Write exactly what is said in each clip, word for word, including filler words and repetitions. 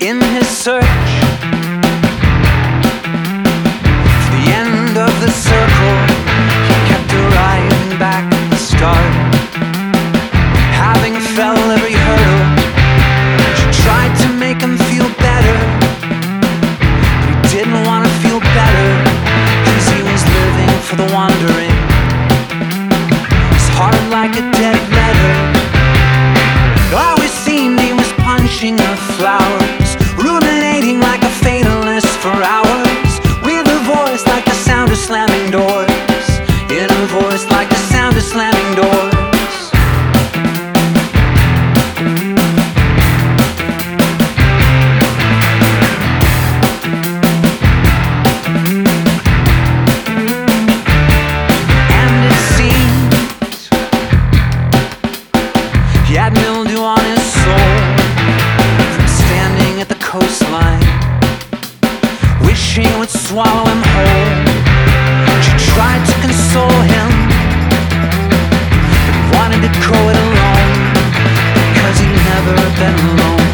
in his search for the end of the circle. He kept arriving back at the start, having fell every hurdle. She tried to make him feel better, but he didn't want to feel better, 'cause he was living for the wandering. His heart like a dead letter. It always seemed he was punching the flowers, ruminating like a fatalist for hours, with a voice like the sound of slamming doors, in a voice like the sound of slamming doors. And it seems he had mildew on his soul from standing at the coastline, wishing it would swallow him whole. She tried to console him, but wanted to go it alone, because he'd never been alone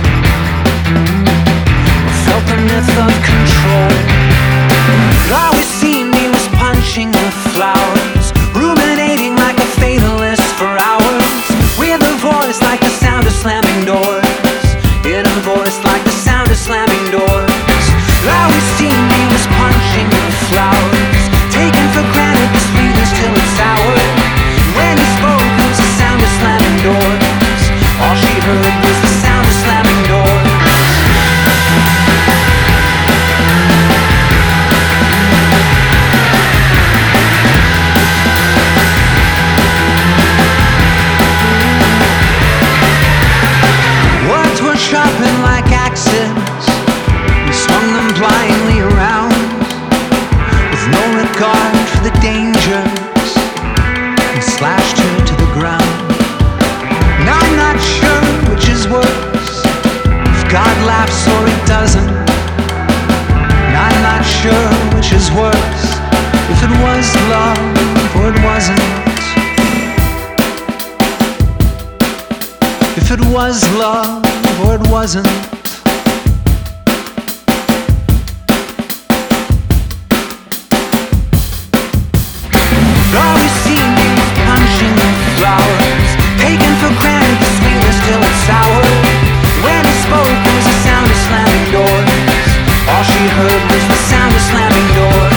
or felt the myth of control. It always seemed he was punching the flowers, ruminating like a fatalist for hours, with a voice like the sound of slamming doors, in a voice like the sound of slamming doors. It always seemed he was punching the flowers, taking for granted the sweetness till it's sour. When he spoke, it was the sound of slamming doors. All she heard was the sound of slamming doors. Words were sharpened like axes, he swung them blindly around, with no regard for the dangers, and slashed her to the ground. Now I'm not sure which is worse, if God laughs or he doesn't. Now I'm not sure which is worse, if it was love or it wasn't. If it was love or it wasn't. It always seemed he was punching the flowers, taking for granted the sweetness till it's sour. When he spoke, it was the sound of slamming doors. All she heard was the sound of slamming doors.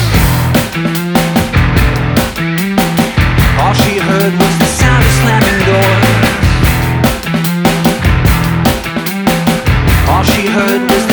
All she heard was the sound of slamming doors. All she heard was the